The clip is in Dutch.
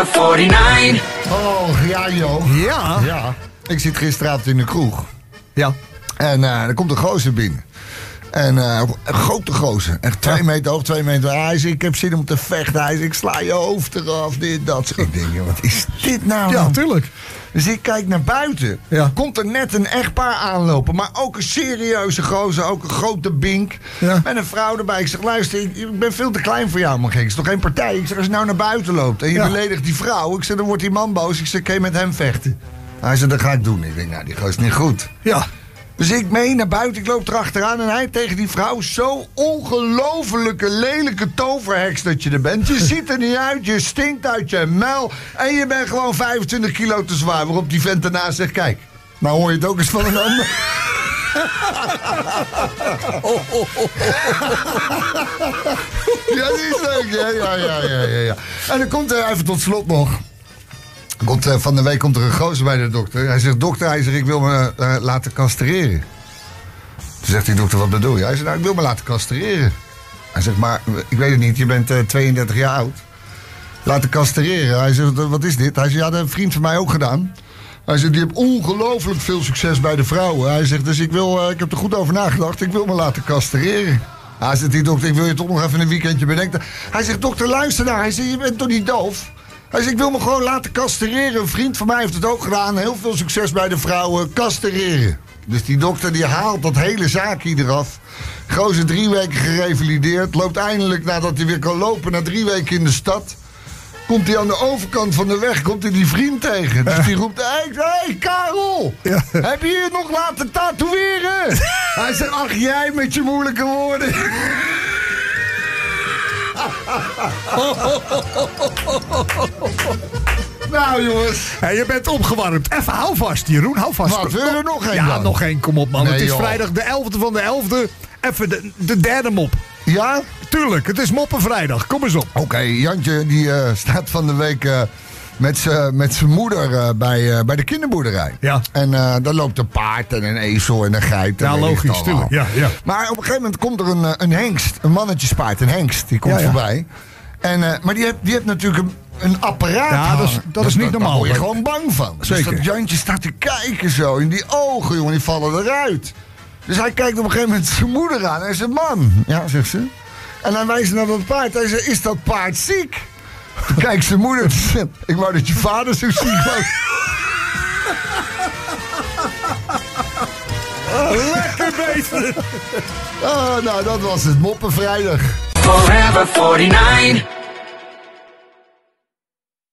Forever 49. Oh, ja, joh. Ja. Ik zit gisteravond in de kroeg. Ja. En er komt een gozer binnen. En een grote gozer. Echt 2 meter hoog, 2 meter. Hij zegt, ik heb zin om te vechten. Hij zegt, ik sla je hoofd eraf, dit, dat. Ik denk, wat is dit nou? Ja, tuurlijk. Dus ik kijk naar buiten. Ja. Komt er net een echtpaar aanlopen. Maar ook een serieuze gozer. Ook een grote bink. Ja. Met een vrouw erbij. Ik zeg, luister, ik ben veel te klein voor jou, man gek. Het is toch geen partij? Ik zeg, als je nou naar buiten loopt en je beledigt die vrouw. Ik zeg, dan wordt die man boos. Ik zeg, kan je met hem vechten? Hij zei, dat ga ik doen. Ik denk, nou, die gozer is niet goed. Ja. Dus ik mee naar buiten, ik loop erachteraan en hij tegen die vrouw. Zo ongelofelijke, lelijke toverheks dat je er bent. Je ziet er niet uit, je stinkt uit je muil. En je bent gewoon 25 kilo te zwaar. Waarop die vent daarna zegt, kijk, nou hoor je het ook eens van een ander. Ja, die is leuk, ja. En dan komt er even tot slot nog. Van de week komt er een gozer bij de dokter. Hij zegt, dokter, ik wil me laten castreren. Toen zegt die dokter, wat bedoel je? Hij zegt, nou, ik wil me laten castreren. Hij zegt, maar ik weet het niet, je bent 32 jaar oud. Laten castreren. Hij zegt, wat is dit? Hij zegt, ja, dat heeft een vriend van mij ook gedaan. Hij zegt, die heeft ongelooflijk veel succes bij de vrouwen. Hij zegt, dus ik heb er goed over nagedacht. Ik wil me laten castreren. Hij zegt, die dokter, ik wil je toch nog even een weekendje bedenken. Hij zegt, dokter, luister nou. Hij zegt, je bent toch niet doof? Hij zegt, ik wil me gewoon laten castreren. Een vriend van mij heeft het ook gedaan. Heel veel succes bij de vrouwen. Castreren. Dus die dokter die haalt dat hele zaakje eraf. Gozer 3 weken gerevalideerd. Loopt eindelijk, nadat hij weer kan lopen, na 3 weken in de stad. Komt hij aan de overkant van de weg, komt hij die vriend tegen. Dus die roept, hey Karel, heb je je nog laten tatoeëren? Hij zegt, ach jij met je moeilijke woorden. Nou jongens. Hey, je bent opgewarmd. Even hou vast, Jeroen. Hou vast. Wat, wil je er nog een Ja, dan? nog één. Kom op, man. Nee, het is joh. vrijdag de 11e van de 11e. Even de derde mop. Ja? Tuurlijk, het is moppenvrijdag. Kom eens op. Oké, Jantje die staat van de week met zijn moeder bij de kinderboerderij. Ja. En daar loopt een paard en een ezel en een geit. En Ja, weet ik het logisch, allemaal. tuurlijk. Ja. Maar op een gegeven moment komt er een hengst, een mannetjespaard, een hengst, die komt Ja. voorbij. En, maar die heeft natuurlijk een apparaat. Ja, dat is niet normaal. Daar word je gewoon bang van. Zeker. Dus dat Jantje staat te kijken zo. En die ogen, jongen, die vallen eruit. Dus hij kijkt op een gegeven moment zijn moeder aan. En hij zegt, mam. Ja, zegt ze. En hij wijst naar dat paard. Hij zegt, is dat paard ziek? Toen kijkt zijn moeder. Zegt, ik wou dat je vader zo ziek was. Lekker bezig. Oh, nou, dat was het. Moppenvrijdag. Forever 49.